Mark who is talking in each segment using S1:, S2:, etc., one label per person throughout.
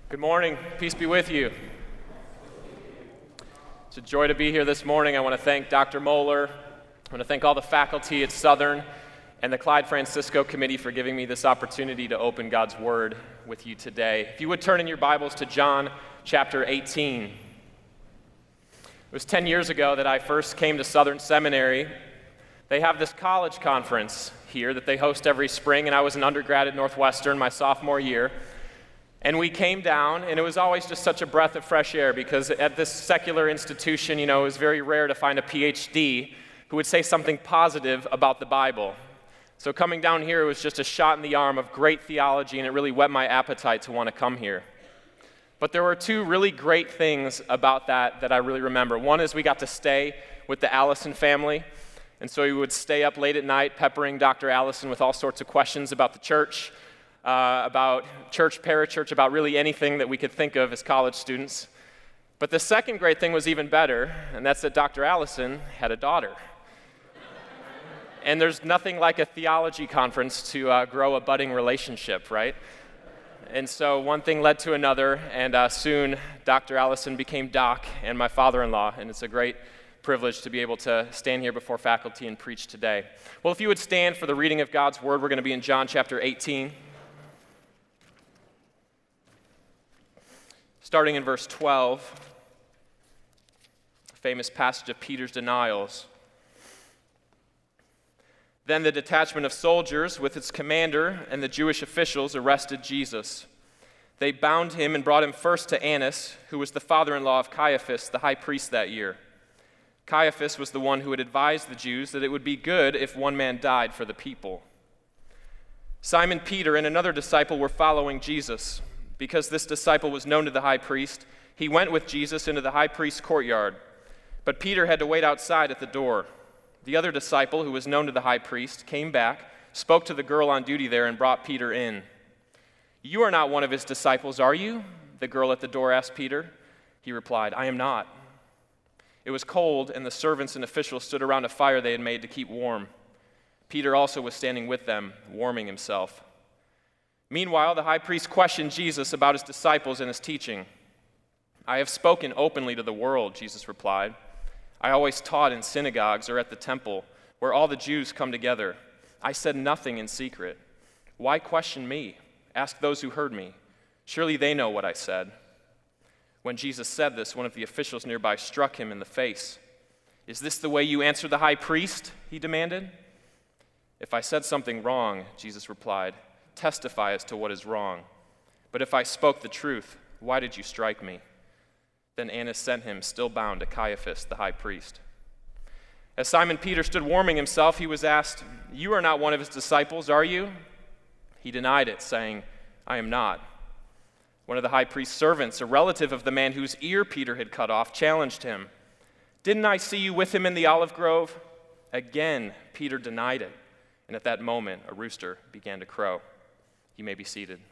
S1: Good morning. Peace be with you. It's a joy to be here this morning. I want to thank Dr. Moeller. I want to thank all the faculty at Southern and the Clyde Francisco Committee for giving me this opportunity to open God's Word with you today. If you would turn in your Bibles to John chapter 18. It was 10 years ago that I first came to Southern Seminary. They have this college conference here that they host every spring, and I was an undergrad at Northwestern my sophomore year. And we came down, and it was always just such a breath of fresh air because at this secular institution, it was very rare to find a PhD who would say something positive about the Bible. So coming down here, it was just a shot in the arm of great theology, and it really whet my appetite to want to come here. But there were two really great things about that I really remember. One is we got to stay with the Allison family, and so we would stay up late at night peppering Dr. Allison with all sorts of questions about the church, about church, parachurch, about really anything that we could think of as college students. But the second great thing was even better, and that's that Dr. Allison had a daughter. And there's nothing like a theology conference to grow a budding relationship, right? And so one thing led to another, and soon Dr. Allison became Doc and my father-in-law, and it's a great privilege to be able to stand here before faculty and preach today. Well, if you would stand for the reading of God's Word, we're going to be in John chapter 18. Starting in verse 12, a famous passage of Peter's denials. Then the detachment of soldiers with its commander and the Jewish officials arrested Jesus. They bound him and brought him first to Annas, who was the father-in-law of Caiaphas, the high priest that year. Caiaphas was the one who had advised the Jews that it would be good if one man died for the people. Simon Peter and another disciple were following Jesus. Because this disciple was known to the high priest, he went with Jesus into the high priest's courtyard. But Peter had to wait outside at the door. The other disciple, who was known to the high priest, came back, spoke to the girl on duty there, and brought Peter in. "You are not one of his disciples, are you?" the girl at the door asked Peter. He replied, "I am not." It was cold, and the servants and officials stood around a fire they had made to keep warm. Peter also was standing with them, warming himself. Meanwhile, the high priest questioned Jesus about his disciples and his teaching. "I have spoken openly to the world," Jesus replied. "I always taught in synagogues or at the temple, where all the Jews come together. I said nothing in secret. Why question me? Ask those who heard me. Surely they know what I said." When Jesus said this, one of the officials nearby struck him in the face. "Is this the way you answer the high priest?" he demanded. "If I said something wrong," Jesus replied, "testify as to what is wrong. But if I spoke the truth, why did you strike me?" Then Annas sent him, still bound, to Caiaphas, the high priest. As Simon Peter stood warming himself, he was asked, "You are not one of his disciples, are you?" He denied it, saying, "I am not." One of the high priest's servants, a relative of the man whose ear Peter had cut off, challenged him. "Didn't I see you with him in the olive grove?" Again, Peter denied it, and at that moment, a rooster began to crow. You may be seated.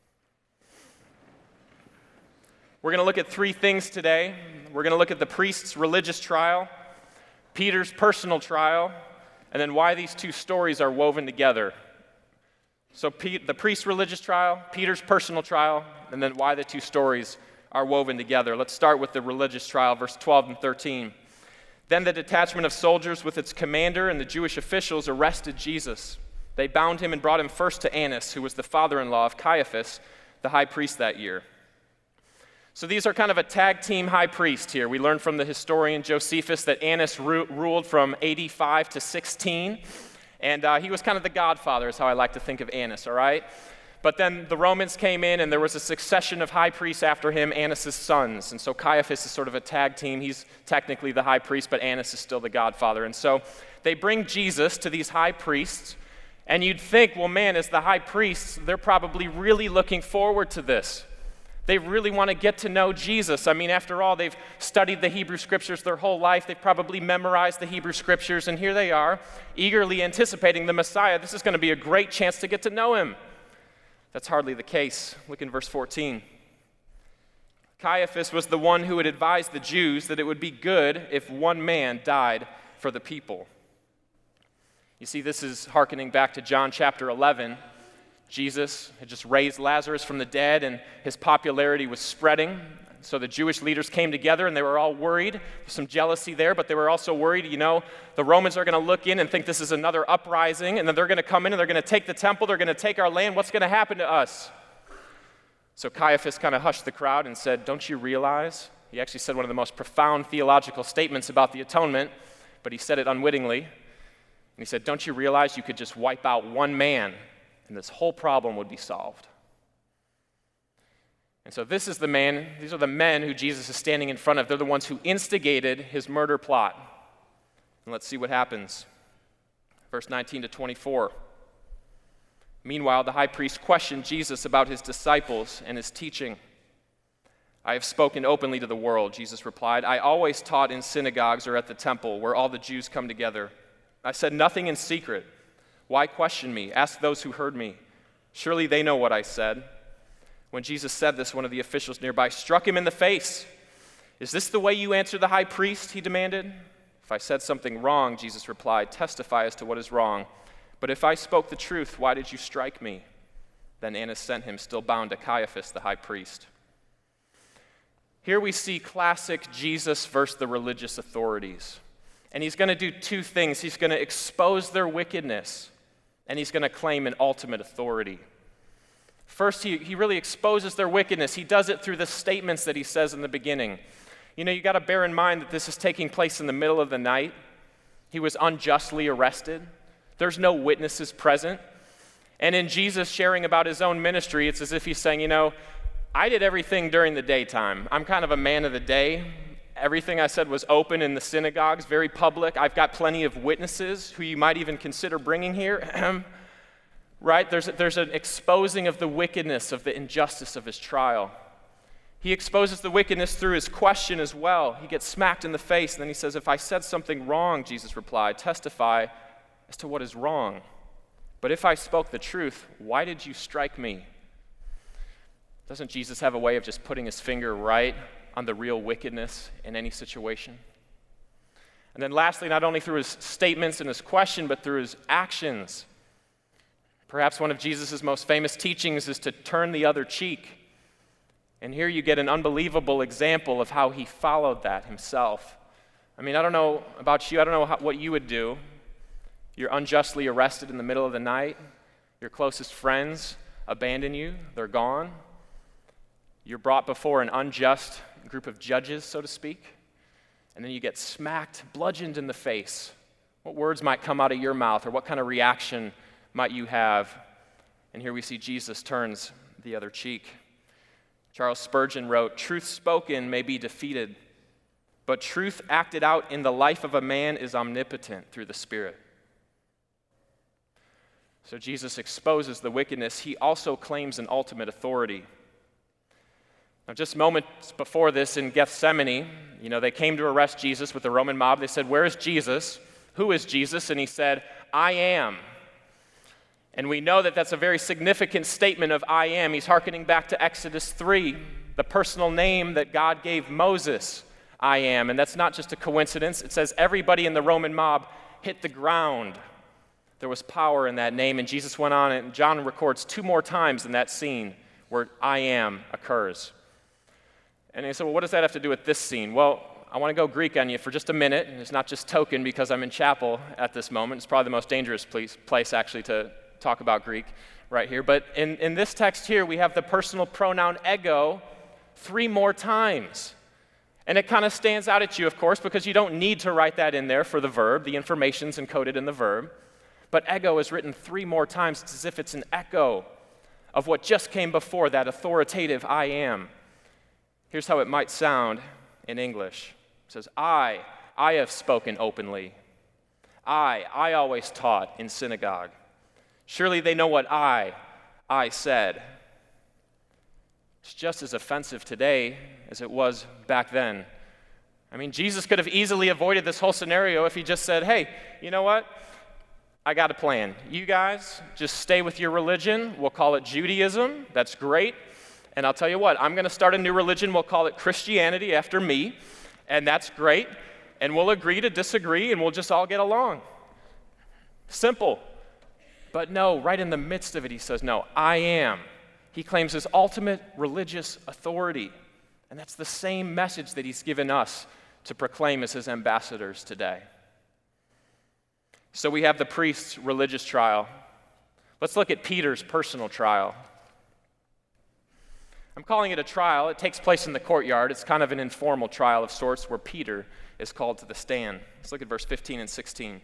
S1: We're going to look at three things today. We're going to look at the priest's religious trial, Peter's personal trial, and then why these two stories are woven together. So the priest's religious trial, Peter's personal trial, and then why the two stories are woven together. Let's start with the religious trial, verse 12 and 13. Then the detachment of soldiers with its commander and the Jewish officials arrested Jesus. They bound him and brought him first to Annas, who was the father-in-law of Caiaphas, the high priest that year. So these are kind of a tag team high priest here. We learned from the historian Josephus that Annas ruled from 85 to 16, and he was kind of the godfather is how I like to think of Annas, all right? But then the Romans came in, and there was a succession of high priests after him, Annas' sons. And so Caiaphas is sort of a tag team. He's technically the high priest, but Annas is still the godfather. And so they bring Jesus to these high priests, and you'd think, well, man, as the high priests, they're probably really looking forward to this. They really want to get to know Jesus. I mean, after all, they've studied the Hebrew Scriptures their whole life. They've probably memorized the Hebrew Scriptures, and here they are, eagerly anticipating the Messiah. This is going to be a great chance to get to know him. That's hardly the case. Look in verse 14. Caiaphas was the one who had advised the Jews that it would be good if one man died for the people. You see, this is hearkening back to John chapter 11. Jesus had just raised Lazarus from the dead, and his popularity was spreading. So the Jewish leaders came together, and they were all worried. There's some jealousy there, but they were also worried, the Romans are going to look in and think this is another uprising, and then they're going to come in and they're going to take the temple, they're going to take our land. What's going to happen to us? So Caiaphas kind of hushed the crowd and said, don't you realize? He actually said one of the most profound theological statements about the atonement, but he said it unwittingly. And he said, don't you realize you could just wipe out one man and this whole problem would be solved? And so these are the men who Jesus is standing in front of. They're the ones who instigated his murder plot. And let's see what happens. Verse 19 to 24. Meanwhile, the high priest questioned Jesus about his disciples and his teaching. I have spoken openly to the world, Jesus replied. I always taught in synagogues or at the temple where all the Jews come together. I said nothing in secret. Why question me? Ask those who heard me. Surely they know what I said. When Jesus said this, one of the officials nearby struck him in the face. Is this the way you answer the high priest? He demanded. If I said something wrong, Jesus replied, testify as to what is wrong. But if I spoke the truth, why did you strike me? Then Annas sent him, still bound, to Caiaphas, the high priest. Here we see classic Jesus versus the religious authorities. And he's going to do two things. He's going to expose their wickedness, and he's going to claim an ultimate authority. First, he really exposes their wickedness. He does it through the statements that he says in the beginning. You got to bear in mind that this is taking place in the middle of the night. He was unjustly arrested. There's no witnesses present. And in Jesus sharing about his own ministry, it's as if he's saying, I did everything during the daytime. I'm kind of a man of the day. Everything I said was open in the synagogues, very public. I've got plenty of witnesses who you might even consider bringing here. Right? There's an exposing of the wickedness, of the injustice of his trial. He exposes the wickedness through his question as well. He gets smacked in the face, and then he says, if I said something wrong, Jesus replied, testify as to what is wrong. But if I spoke the truth, why did you strike me? Doesn't Jesus have a way of just putting his finger right on the real wickedness in any situation? And then lastly, not only through his statements and his question, but through his actions. Perhaps one of Jesus' most famous teachings is to turn the other cheek. And here you get an unbelievable example of how he followed that himself. I don't know about you. I don't know what you would do. You're unjustly arrested in the middle of the night. Your closest friends abandon you. They're gone. You're brought before an unjust group of judges, so to speak. And then you get smacked, bludgeoned in the face. What words might come out of your mouth, or what kind of reaction might you have? And here we see Jesus turns the other cheek. Charles Spurgeon wrote, truth spoken may be defeated, but truth acted out in the life of a man is omnipotent through the Spirit. So Jesus exposes the wickedness. He also claims an ultimate authority. Now, just moments before this in Gethsemane, they came to arrest Jesus with the Roman mob. They said, where is Jesus? Who is Jesus? And he said, I am. And we know that that's a very significant statement of I am. He's hearkening back to Exodus 3, the personal name that God gave Moses, I am. And that's not just a coincidence. It says everybody in the Roman mob hit the ground. There was power in that name. And Jesus went on, and John records 2 more times in that scene where I am occurs. And he said, well, what does that have to do with this scene? Well, I want to go Greek on you for just a minute. And it's not just token because I'm in chapel at this moment. It's probably the most dangerous place actually to talk about Greek right here. But in this text here, we have the personal pronoun ego 3 more times. And it kind of stands out at you, of course, because you don't need to write that in there for the verb. The information's encoded in the verb. But ego is written 3 more times. It's as if it's an echo of what just came before, that authoritative I am. Here's how it might sound in English. It says, I have spoken openly. I always taught in synagogue. Surely they know what I said. It's just as offensive today as it was back then. Jesus could have easily avoided this whole scenario if he just said, hey, you know what? I got a plan. You guys just stay with your religion. We'll call it Judaism. That's great. And I'll tell you what, I'm going to start a new religion. We'll call it Christianity after me. And that's great. And we'll agree to disagree, and we'll just all get along. Simple. But no, right in the midst of it, he says, no, I am. He claims his ultimate religious authority. And that's the same message that he's given us to proclaim as his ambassadors today. So we have the priest's religious trial. Let's look at Peter's personal trial. I'm calling it a trial. It takes place in the courtyard. It's kind of an informal trial of sorts where Peter is called to the stand. Let's look at verse 15 and 16.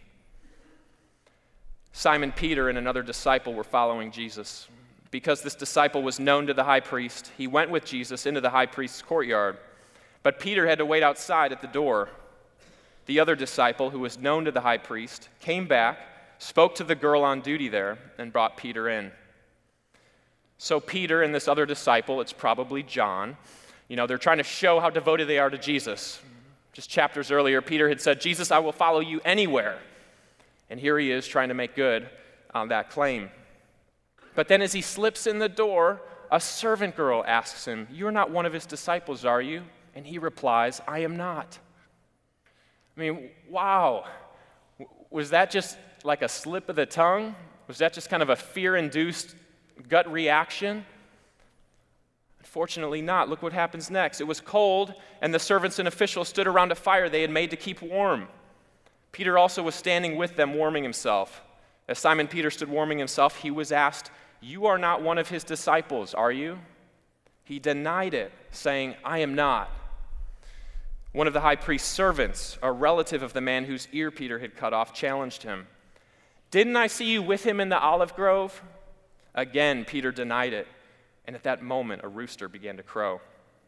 S1: Simon Peter and another disciple were following Jesus. Because this disciple was known to the high priest, he went with Jesus into the high priest's courtyard. But Peter had to wait outside at the door. The other disciple, who was known to the high priest, came back, spoke to the girl on duty there, and brought Peter in. So Peter and this other disciple, it's probably John, they're trying to show how devoted they are to Jesus. Just chapters earlier, Peter had said, Jesus, I will follow you anywhere. And here he is trying to make good on that claim. But then as he slips in the door, a servant girl asks him, you're not one of his disciples, are you? And he replies, I am not. I mean, wow. Was that just like a slip of the tongue? Was that just kind of a fear-induced gut reaction? Unfortunately not. Look what happens next. It was cold, and the servants and officials stood around a fire they had made to keep warm. Peter also was standing with them, warming himself. As Simon Peter stood warming himself, he was asked, you are not one of his disciples, are you? He denied it, saying, I am not. One of the high priest's servants, a relative of the man whose ear Peter had cut off, challenged him. Didn't I see you with him in the olive grove? Again, Peter denied it, and at that moment, a rooster began to crow.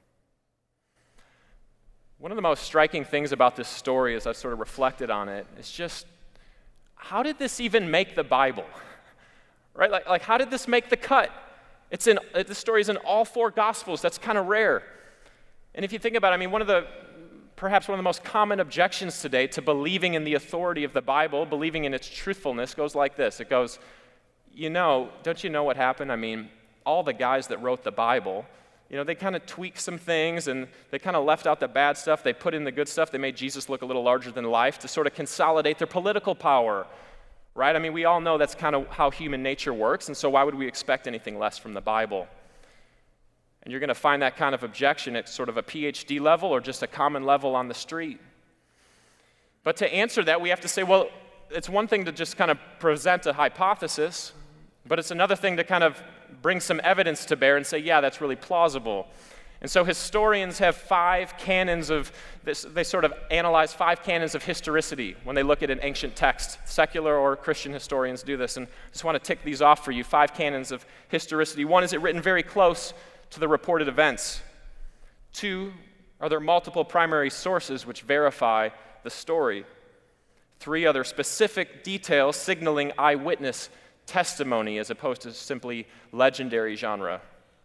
S1: One of the most striking things about this story, as I've sort of reflected on it, is just, how did this even make the Bible? Right? Like how did this make the cut? The story is in all four Gospels. That's kind of rare. And if you think about it, perhaps one of the most common objections today to believing in the authority of the Bible, believing in its truthfulness, goes like this. It goes, don't you know what happened? I mean, all the guys that wrote the Bible, they kind of tweaked some things and they kind of left out the bad stuff. They put in the good stuff. They made Jesus look a little larger than life to sort of consolidate their political power, right? I mean, we all know that's kind of how human nature works, and so why would we expect anything less from the Bible? And you're going to find that kind of objection at sort of a PhD level or just a common level on the street. But to answer that, we have to say, well, it's one thing to just kind of present a hypothesis, but it's another thing to kind of bring some evidence to bear and say, yeah, that's really plausible. And so historians have 5 canons of this. They sort of analyze 5 canons of historicity when they look at an ancient text. Secular or Christian historians do this, and I just want to tick these off for you. 5 canons of historicity. 1, is it written very close to the reported events? 2, are there multiple primary sources which verify the story? 3, are there specific details signaling eyewitness testimony as opposed to simply legendary genre?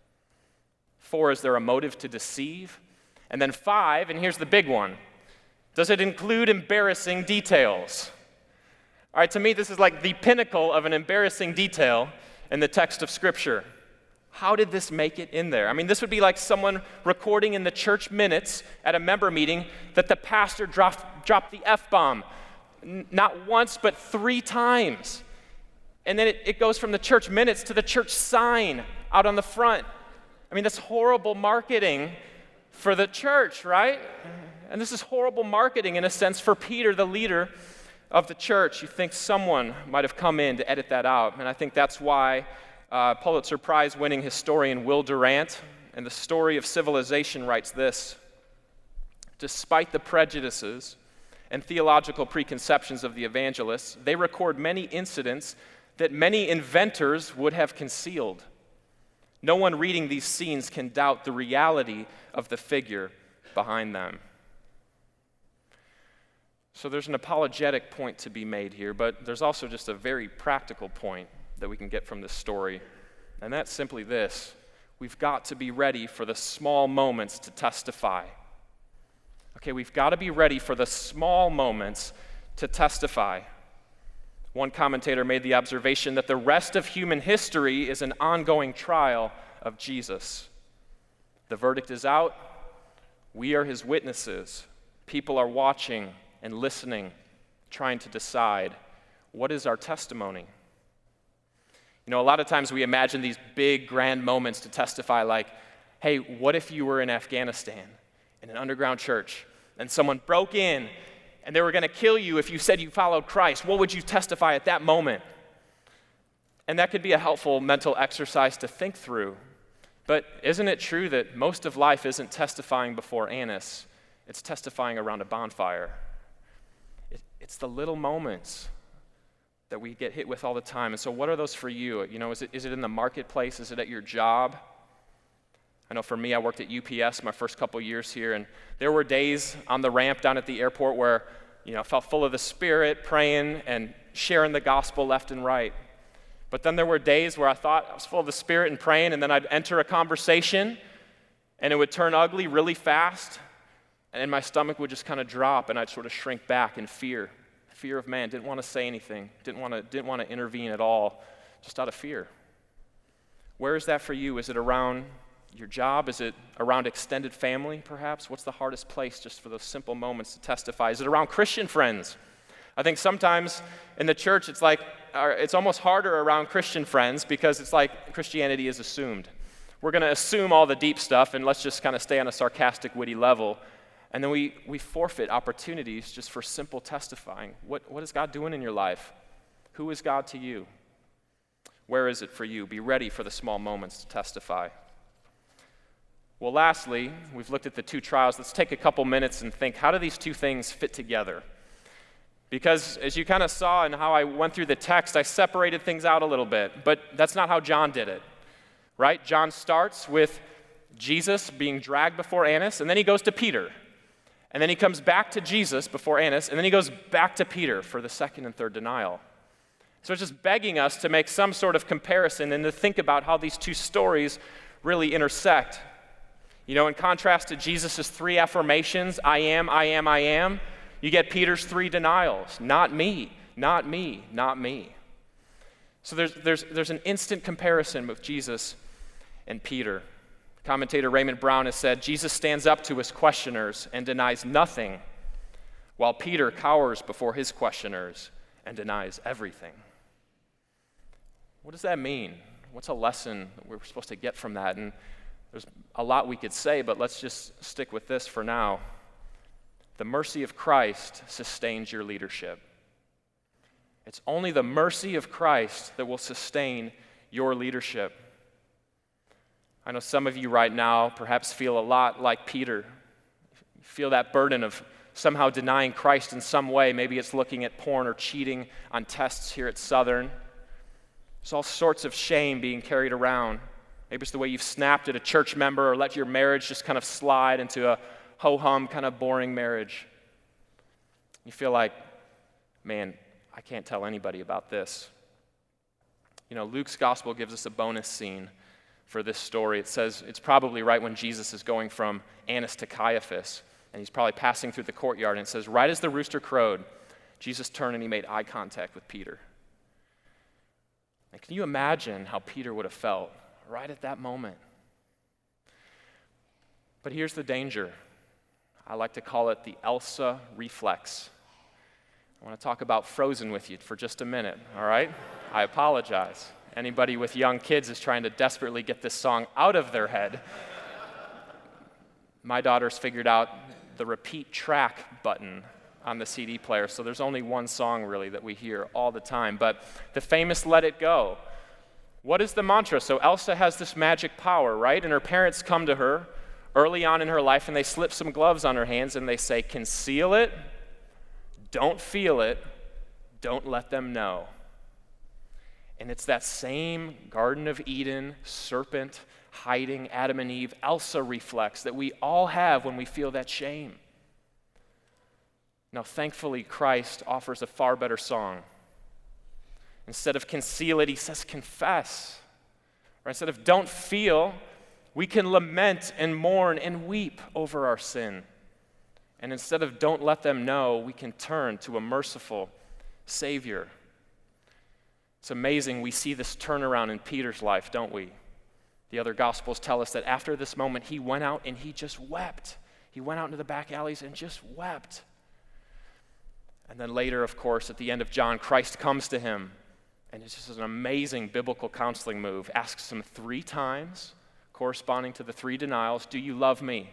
S1: 4, is there a motive to deceive? And then 5, and here's the big one, does it include embarrassing details? All right, to me, this is like the pinnacle of an embarrassing detail in the text of Scripture. How did this make it in there? I mean, this would be like someone recording in the church minutes at a member meeting that the pastor dropped the F-bomb, not once, but 3 times. And then it goes from the church minutes to the church sign out on the front. I mean, that's horrible marketing for the church, right? And this is horrible marketing, in a sense, for Peter, the leader of the church. You think someone might have come in to edit that out. And I think that's why Pulitzer Prize-winning historian Will Durant, in The Story of Civilization, writes this: despite the prejudices and theological preconceptions of the evangelists, they record many incidents that many inventors would have concealed. No one reading these scenes can doubt the reality of the figure behind them. So there's an apologetic point to be made here, but there's also just a very practical point that we can get from this story, and that's simply this: we've got to be ready for the small moments to testify. Okay, we've got to be ready for the small moments to testify. One commentator made the observation that the rest of human history is an ongoing trial of Jesus. The verdict is out. We are his witnesses. People are watching and listening, trying to decide, what is our testimony? You know, a lot of times we imagine these big, grand moments to testify like, hey, what if you were in Afghanistan in an underground church and someone broke in and they were going to kill you if you said you followed Christ? What would you testify at that moment? And that could be a helpful mental exercise to think through. But isn't it true that most of life isn't testifying before Annas? It's testifying around a bonfire. It's the little moments that we get hit with all the time. And so what are those for you? You know, is it in the marketplace? Is it at your job? I know for me, I worked at UPS my first couple years here, and there were days on the ramp down at the airport where, you know, I felt full of the Spirit, praying and sharing the gospel left and right. But then there were days where I thought I was full of the Spirit and praying, and then I'd enter a conversation, and it would turn ugly really fast, and my stomach would just kind of drop, and I'd sort of shrink back in fear of man. Didn't want to say anything, didn't want to intervene at all, just out of fear. Where is that for you? Is it around your job? Is it around extended family, perhaps? What's the hardest place just for those simple moments to testify? Is it around Christian friends? I think sometimes in the church it's almost harder around Christian friends because it's like Christianity is assumed. We're going to assume all the deep stuff and let's just kind of stay on a sarcastic, witty level. And then we forfeit opportunities just for simple testifying. What is God doing in your life? Who is God to you? Where is it for you? Be ready for the small moments to testify. Well, lastly, we've looked at the two trials. Let's take a couple minutes and think, how do these two things fit together? Because as you kind of saw in how I went through the text, I separated things out a little bit. But that's not how John did it, right? John starts with Jesus being dragged before Annas, and then he goes to Peter. And then he comes back to Jesus before Annas, and then he goes back to Peter for the second and third denial. So it's just begging us to make some sort of comparison and to think about how these two stories really intersect. You know, in contrast to Jesus' 3 affirmations, I am, I am, I am, you get Peter's 3 denials. Not me, not me, not me. So there's an instant comparison with Jesus and Peter. Commentator Raymond Brown has said, Jesus stands up to his questioners and denies nothing, while Peter cowers before his questioners and denies everything. What does that mean? What's a lesson that we're supposed to get from that? And there's a lot we could say, but let's just stick with this for now. The mercy of Christ sustains your leadership. It's only the mercy of Christ that will sustain your leadership. I know some of you right now perhaps feel a lot like Peter. You feel that burden of somehow denying Christ in some way. Maybe it's looking at porn or cheating on tests here at Southern. There's all sorts of shame being carried around. Maybe it's the way you've snapped at a church member or let your marriage just kind of slide into a ho-hum kind of boring marriage. You feel like, man, I can't tell anybody about this. You know, Luke's gospel gives us a bonus scene for this story. It says it's probably right when Jesus is going from Annas to Caiaphas, and he's probably passing through the courtyard, and it says, right as the rooster crowed, Jesus turned and he made eye contact with Peter. And can you imagine how Peter would have felt right at that moment? But here's the danger. I like to call it the Elsa reflex. I want to talk about Frozen with you for just a minute, all right? I apologize. Anybody with young kids is trying to desperately get this song out of their head. My daughter's figured out the repeat track button on the CD player, so there's only one song really that we hear all the time. But the famous Let It Go. What is the mantra? So Elsa has this magic power, right? And her parents come to her early on in her life and they slip some gloves on her hands and they say, conceal it, don't feel it, don't let them know. And it's that same Garden of Eden, serpent hiding Adam and Eve, Elsa reflex that we all have when we feel that shame. Now, thankfully, Christ offers a far better song. Instead of conceal it, he says confess. Or instead of don't feel, we can lament and mourn and weep over our sin. And instead of don't let them know, we can turn to a merciful Savior. It's amazing we see this turnaround in Peter's life, don't we? The other Gospels tell us that after this moment, he went out and he just wept. He went out into the back alleys and just wept. And then later, of course, at the end of John, Christ comes to him And it's just an amazing biblical counseling move. Asks him 3 times, corresponding to the 3 denials, do you love me?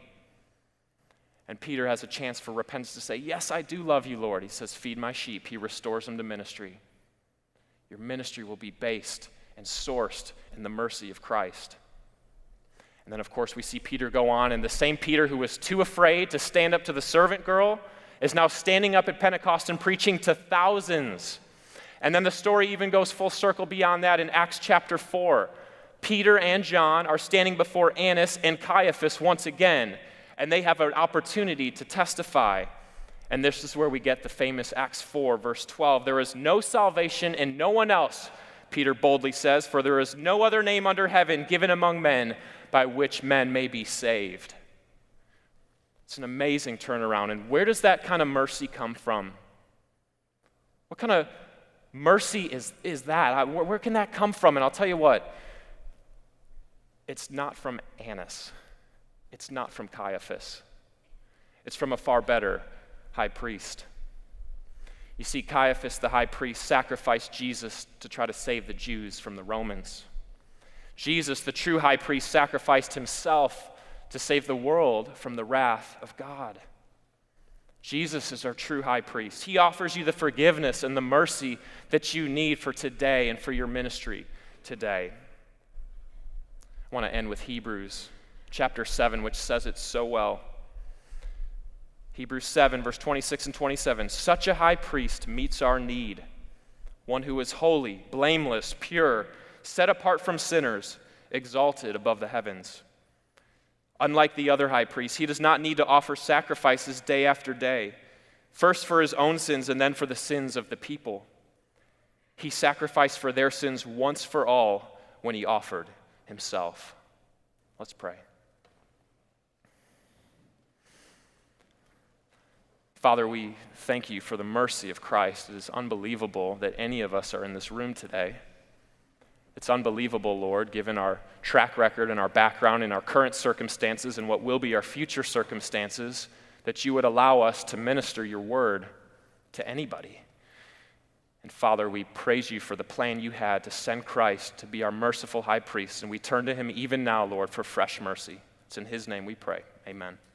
S1: And Peter has a chance for repentance to say, yes, I do love you, Lord. He says, feed my sheep. He restores him to ministry. Your ministry will be based and sourced in the mercy of Christ. And then, of course, we see Peter go on, and the same Peter who was too afraid to stand up to the servant girl is now standing up at Pentecost and preaching to thousands. And then the story even goes full circle beyond that in Acts chapter 4. Peter and John are standing before Annas and Caiaphas once again, and they have an opportunity to testify. And this is where we get the famous Acts 4, verse 12. There is no salvation in no one else, Peter boldly says, for there is no other name under heaven given among men by which men may be saved. It's an amazing turnaround. And where does that kind of mercy come from? What kind of mercy is that? Where can that come from? And I'll tell you what, it's not from Annas. It's not from Caiaphas. It's from a far better high priest. You see, Caiaphas, the high priest, sacrificed Jesus to try to save the Jews from the Romans. Jesus, the true high priest, sacrificed himself to save the world from the wrath of God. Jesus is our true high priest. He offers you the forgiveness and the mercy that you need for today and for your ministry today. I want to end with Hebrews chapter 7, which says it so well. Hebrews 7, verse 26 and 27. Such a high priest meets our need, one who is holy, blameless, pure, set apart from sinners, exalted above the heavens. Unlike the other high priests, he does not need to offer sacrifices day after day, first for his own sins and then for the sins of the people. He sacrificed for their sins once for all when he offered himself. Let's pray. Father, we thank you for the mercy of Christ. It is unbelievable that any of us are in this room today. It's unbelievable, Lord, given our track record and our background and our current circumstances and what will be our future circumstances, that you would allow us to minister your word to anybody. And Father, we praise you for the plan you had to send Christ to be our merciful high priest, and we turn to him even now, Lord, for fresh mercy. It's in his name we pray. Amen.